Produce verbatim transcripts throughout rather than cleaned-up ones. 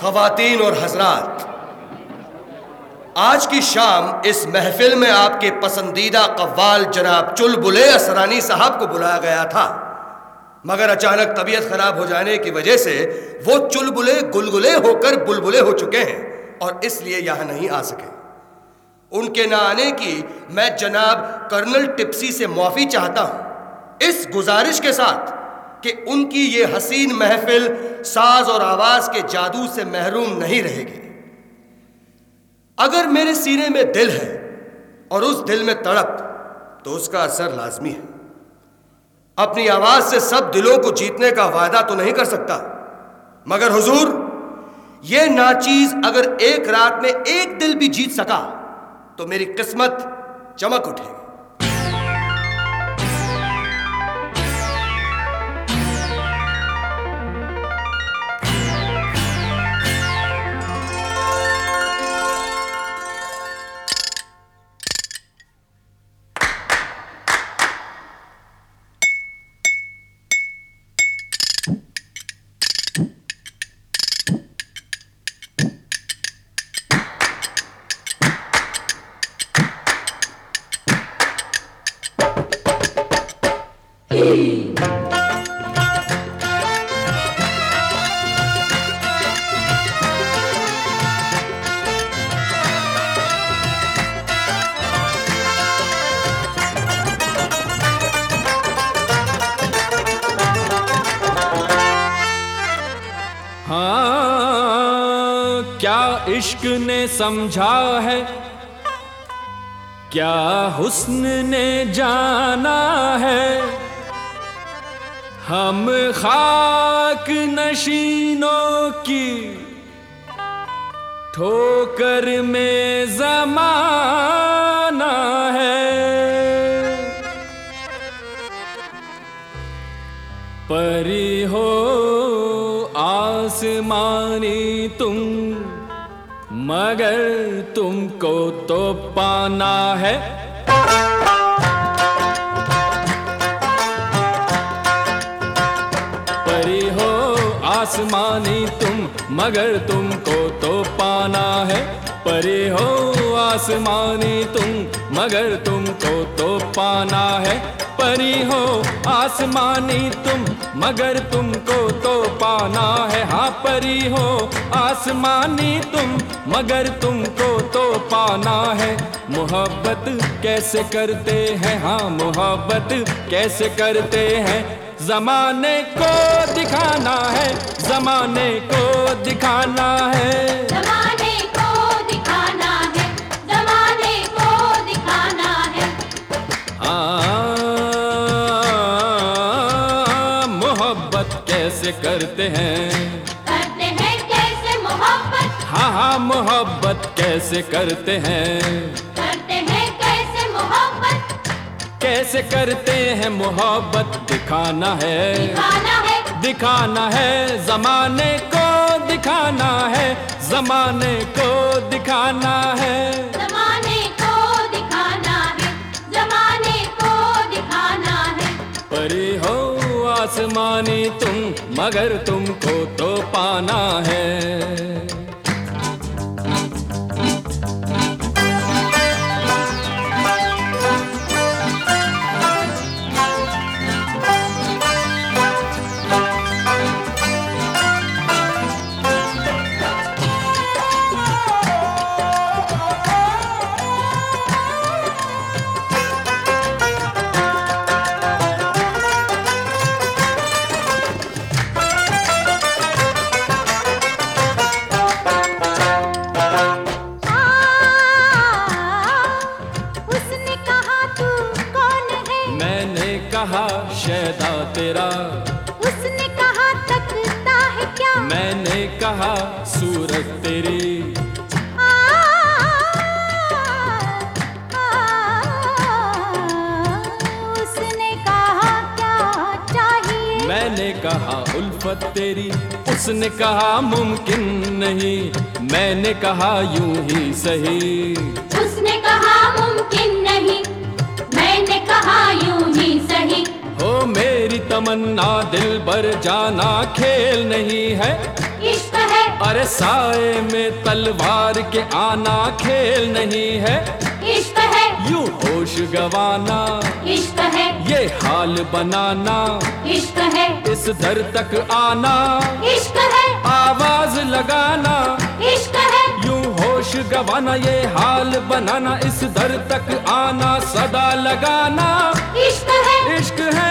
ख़वातीन और हज़रात, आज की शाम इस महफिल में आपके पसंदीदा कव्वाल जनाब चुलबुले असरानी साहब को बुलाया गया था, मगर अचानक तबीयत खराब हो जाने की वजह से वो चुलबुले गुलगुले होकर बुलबुले हो चुके हैं और इसलिए यहां नहीं आ सके। उनके ना आने की मैं जनाब कर्नल टिप्सी से माफी चाहता हूं, इस गुजारिश के साथ कि उनकी ये हसीन महफिल साज और आवाज के जादू से महरूम नहीं रहेगी। अगर मेरे सीने में दिल है और उस दिल में तड़प, तो उसका असर लाजमी है। अपनी आवाज से सब दिलों को जीतने का वादा तो नहीं कर सकता, मगर हुजूर, ये नाचीज अगर एक रात में एक दिल भी जीत सका तो मेरी किस्मत चमक उठेगी। हाँ, क्या इश्क ने समझा है, क्या हुस्न ने जाना है, हम खाक नशीनों की ठोकर में ज़माना है। परी हो आसमानी तुम, मगर तुमको तो पाना है। परी हो आसमानी तुम, मगर तुमको तो पाना है। परी हो आसमानी तुम, मगर तुमको तो पाना है। परी हो आसमानी तुम, मगर तुमको तो पाना है। हाँ, परी हो आसमानी तुम, मगर तुमको तो पाना है। मोहब्बत कैसे करते हैं, हाँ मोहब्बत कैसे करते हैं, ज़माने को दिखाना है, ज़माने को दिखाना है। ज़माने को दिखाना है, ज़माने को दिखाना है। हाँ, मोहब्बत कैसे करते हैं, करते हैं कैसे मोहब्बत, हाँ हाँ मोहब्बत कैसे करते हैं, करते हैं कैसे मोहब्बत, कैसे करते हैं मोहब्बत दिखाना है, दिखाना है, दिखाना है। ज़माने को दिखाना है, ज़माने को दिखाना है। ज़माने को दिखाना है, ज़माने को दिखाना है। परी हो आसमानी तुम, मगर तुमको तो पाना है। शैदा तेरा, उसने कहा तकता है क्या, मैंने कहा सूरत तेरी। आ, आ, उसने कहा क्या चाहिए, मैंने कहा उल्फत तेरी। उसने कहा मुमकिन नहीं, मैंने कहा यूं ही सही। उसने कहा मुमकिन नहीं, मैंने कहा यूं ही सही। हो मेरी तमन्ना दिल भर जाना खेल नहीं है, इश्क है अरे साए में तलवार के आना खेल नहीं है, इश्क है, यूं होश गवाना इश्क है, ये हाल बनाना, इश्क है, इस दर तक आना, इश्क है, आवाज लगाना, इश्क है, यूं होश गवाना, ये हाल बनाना, इस दर तक आना, सदा लगाना, इश्क है, इश्क है।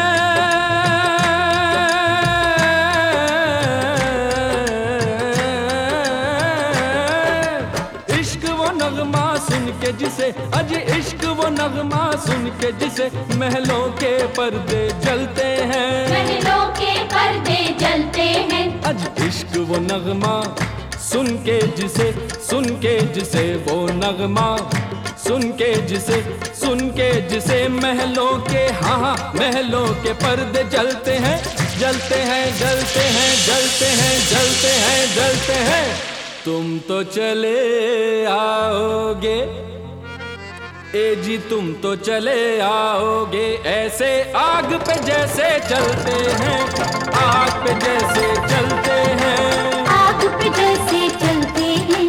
इश्क वो नगमा सुन के जिसे, अज इश्क वो नगमा सुन के जिसे महलों के पर्दे जलते हैं, महलों के पर्दे जलते हैं। अज इश्क वो नगमा सुन के जिसे, सुन के जिसे वो नगमा सुन के जिसे, सुन के जिसे महलों के, हाँ हाँ महलों के पर्दे जलते हैं, जलते हैं, जलते हैं, जलते हैं, जलते हैं, जलते हैं। तुम तो चले आओगे, ए जी तुम तो चले आओगे, ऐसे आग पे जैसे चलते हैं, आग पे जैसे चलते हैं, आग पे जैसे चलते हैं।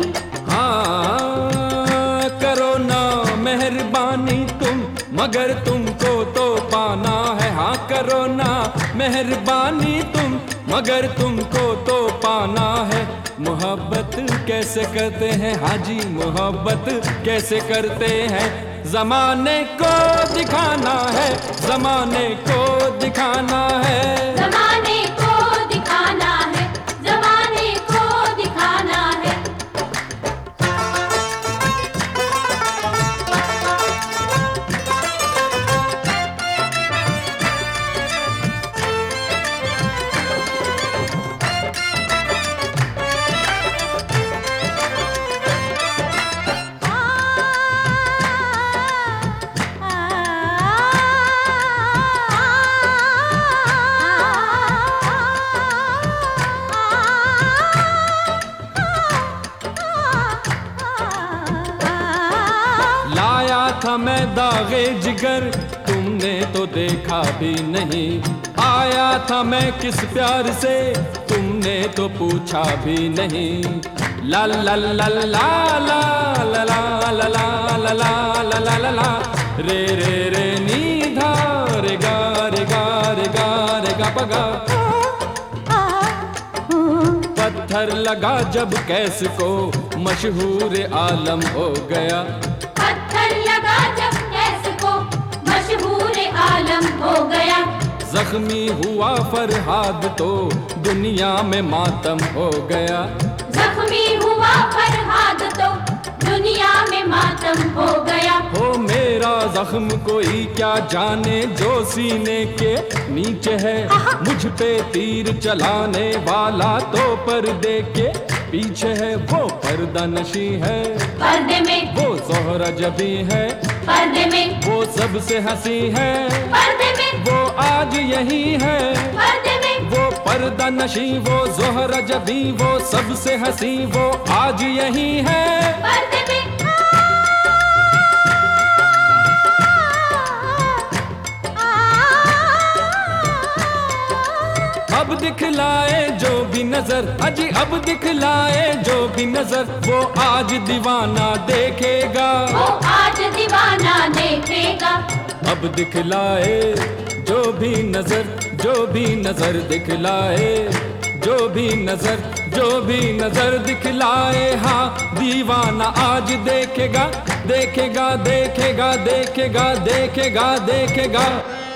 हाँ करो ना मेहरबानी तुम, मगर तुमको तो पाना है, हाँ करो ना मेहरबानी तुम, मगर तुमको तो पाना है। मोहब्बत कैसे करते हैं, हाँ जी मोहब्बत कैसे करते हैं, जमाने को दिखाना है, जमाने को दिखाना है, जमाने को दिखाना है, जमाने को दिखाना है। लाया था मैं दागे जिगर, तुमने तो देखा भी नहीं, आया था मैं किस प्यार से, तुमने तो पूछा भी नहीं। ला ला ला ला ला ला ला ला ला ला ला ला ला ला ला रे रे रे नी धा रे गा रे गा रे गा रे गा पगा। पत्थर लगा जब कैस को, मशहूर आलम हो गया, पत्थर लगा जब कैस को, मशहूर आलम हो गया। जख्मी हुआ फरहाद तो दुनिया में मातम हो गया, जख्मी हुआ फरहाद तो दुनिया में मातम हो गया। हो मेरा जख्म कोई क्या जाने, जो सीने के नीचे है, मुझ पे तीर चलाने वाला तो पर्दे के पीछे है, वो पर्दा नशी है, पर्दे में वो ज़ोहरा जबी है, पर्दे में वो सबसे हंसी है, पर्दे में वो आज यही है, पर्दे में वो पर्दा नशी, वो ज़ोहरा जबी, वो सबसे हंसी, वो आज यही है, पर्दे में। अब दिखलाए जो भी नजर, अजी अब दिखलाए जो भी नजर, वो आज दीवाना देखेगा, वो आज दीवाना देखेगा। अब दिखलाए जो भी नजर, जो भी नजर दिखलाए, जो भी नजर, जो भी नजर दिखलाए, हाँ दीवाना आज देखेगा, देखेगा, देखेगा, देखेगा, देखेगा, देखेगा।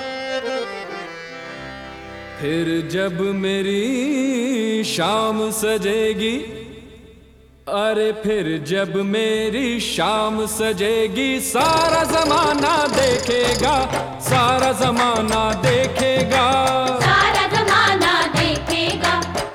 फिर जब मेरी शाम सजेगी, अरे फिर जब मेरी शाम सजेगी, सारा जमाना देखेगा, सारा जमाना देखेगा, सारा जमाना देखेगा।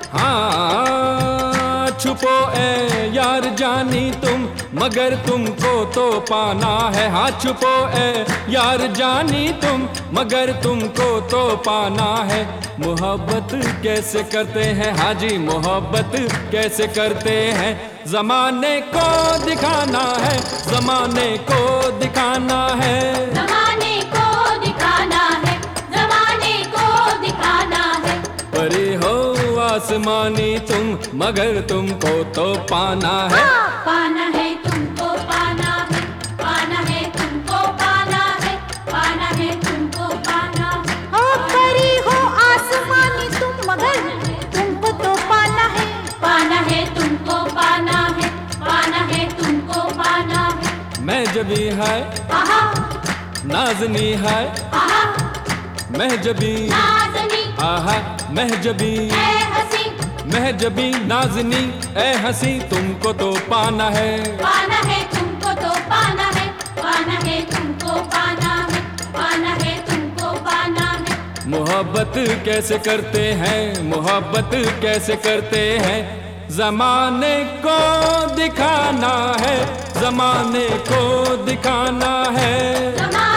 हाँ छुपो ए यार जानी तुम, मगर तुमको तो पाना है, हाँ छुपो ए यार जानी तुम, मगर तुमको तो पाना है। मोहब्बत कैसे करते हैं, हाँ जी मोहब्बत कैसे करते हैं, जमाने को दिखाना है, जमाने को दिखाना है, जमाने को दिखाना है, जमाने को दिखाना है। परे हो आस आसमानी तुम मगर तुमको तो पाना है। पाना है तुमको पाना है, पाना है तुमको पाना है, पाना है तुमको पाना है। ओ परी हो आसमानी तुम मगर तुमको तो पाना है। पाना है तुमको पाना है, पाना है तुमको पाना है। मैं जबी है आहा नाजनी है, आहा महजबी नाज़नी आहा महजबी ऐ हसी, महजबी नाजनी ए हंसी तुमको तो पाना है। पाना है तुमको तो पाना है, पाना है तुमको पाना है, पाना है तुमको पाना है। मोहब्बत कैसे करते हैं, मोहब्बत कैसे करते हैं, जमाने को दिखाना है, जमाने को दिखाना है। ज़माने